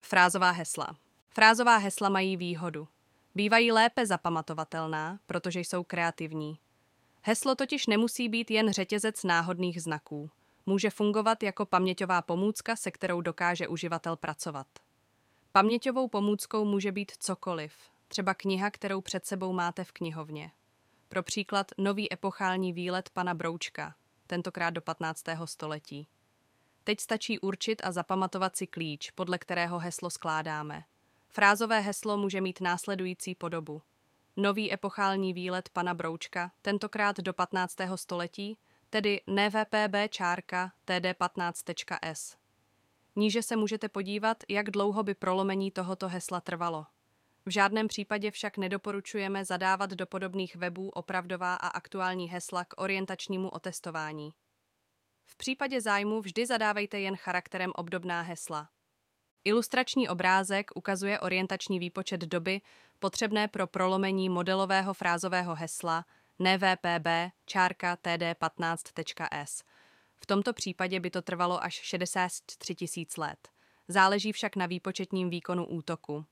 Frázová hesla. Frázová hesla mají výhodu. Bývají lépe zapamatovatelná, protože jsou kreativní. Heslo totiž nemusí být jen řetězec náhodných znaků. Může fungovat jako paměťová pomůcka, se kterou dokáže uživatel pracovat. Paměťovou pomůckou může být cokoliv, třeba kniha, kterou před sebou máte v knihovně. Pro příklad nový epochální výlet pana Broučka, tentokrát do 15. století. Teď stačí určit a zapamatovat si klíč, podle kterého heslo skládáme. Frázové heslo může mít následující podobu. Nový epochální výlet pana Broučka, tentokrát do 15. století, tedy nvpb_td15.s. Níže se můžete podívat, jak dlouho by prolomení tohoto hesla trvalo. V žádném případě však nedoporučujeme zadávat do podobných webů opravdová a aktuální hesla k orientačnímu otestování. V případě zájmu vždy zadávejte jen charakterem obdobná hesla. Ilustrační obrázek ukazuje orientační výpočet doby potřebné pro prolomení modelového frázového hesla nvpb_td15.s. V tomto případě by to trvalo až 63 000 let. Záleží však na výpočetním výkonu útoku.